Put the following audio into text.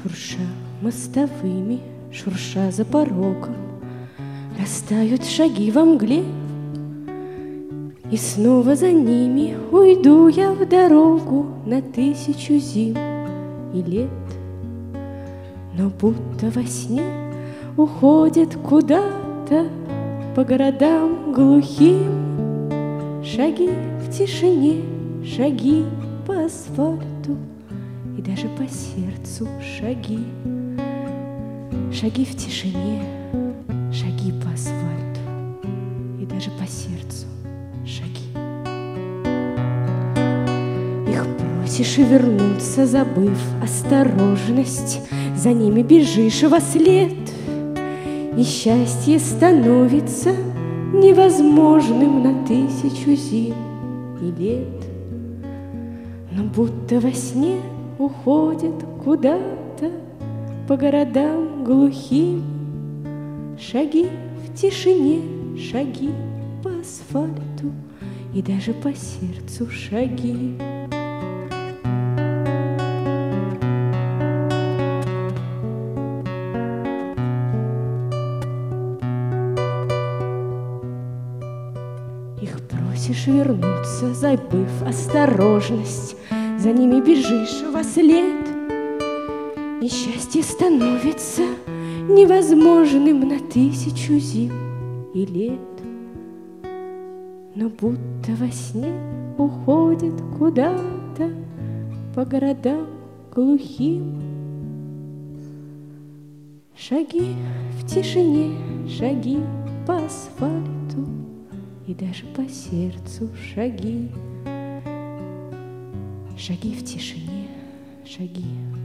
Шурша мостовыми, шурша за порогом, растают шаги во мгле, и снова за ними уйду я в дорогу на 1000 зим и лет. Но будто во сне уходят куда-то по городам глухим шаги в тишине, шаги по асфальту и даже по сердцу шаги. Шаги в тишине, шаги по асфальту и даже по сердцу шаги. Их просишь вернуться, забыв осторожность, за ними бежишь во след, и счастье становится невозможным на 1000 зим и лет. Но будто во сне уходят куда-то по городам глухим шаги в тишине, шаги по асфальту и даже по сердцу шаги. Их просишь вернуться, забыв осторожность, за ними бежишь во след, и счастье становится невозможным на 1000 зим и лет. Но будто во сне уходит куда-то по городам глухим шаги в тишине, шаги по асфальту и даже по сердцу шаги. Шаги в тишине, шаги